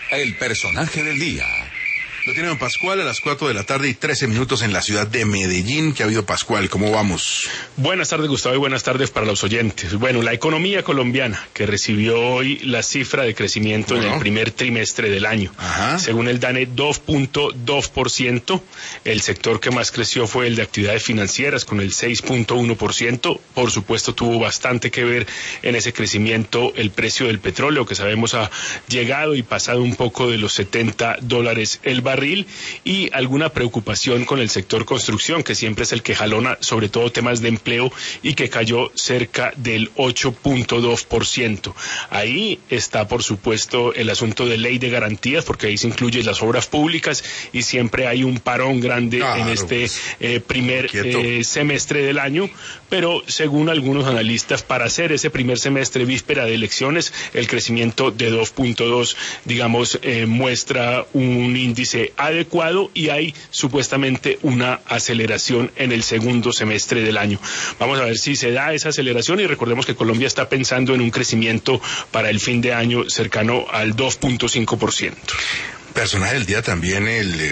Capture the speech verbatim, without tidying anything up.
El personaje del día. Lo tiene don Pascual a las cuatro de la tarde y trece minutos en la ciudad de Medellín. ¿Qué ha habido, Pascual? ¿Cómo vamos? Buenas tardes, Gustavo, y buenas tardes para los oyentes. Bueno, la economía colombiana, que recibió hoy la cifra de crecimiento bueno. en el primer trimestre del año. Ajá. Según el DANE, dos punto dos por ciento. El sector que más creció fue el de actividades financieras, con el seis punto uno por ciento. Por supuesto, tuvo bastante que ver en ese crecimiento el precio del petróleo, que sabemos ha llegado y pasado un poco de los setenta dólares el barril. Y alguna preocupación con el sector construcción, que siempre es el que jalona sobre todo temas de empleo y que cayó cerca del ocho punto dos por ciento. Ahí está, por supuesto, el asunto de ley de garantías, porque ahí se incluyen las obras públicas y siempre hay un parón grande claro, en este eh, primer eh, semestre del año, pero según algunos analistas, para hacer ese primer semestre víspera de elecciones, el crecimiento de dos punto dos, digamos, eh, muestra un índice adecuado y hay supuestamente una aceleración en el segundo semestre del año. Vamos a ver si se da esa aceleración y recordemos que Colombia está pensando en un crecimiento para el fin de año cercano al dos punto cinco por ciento. Personaje del día también el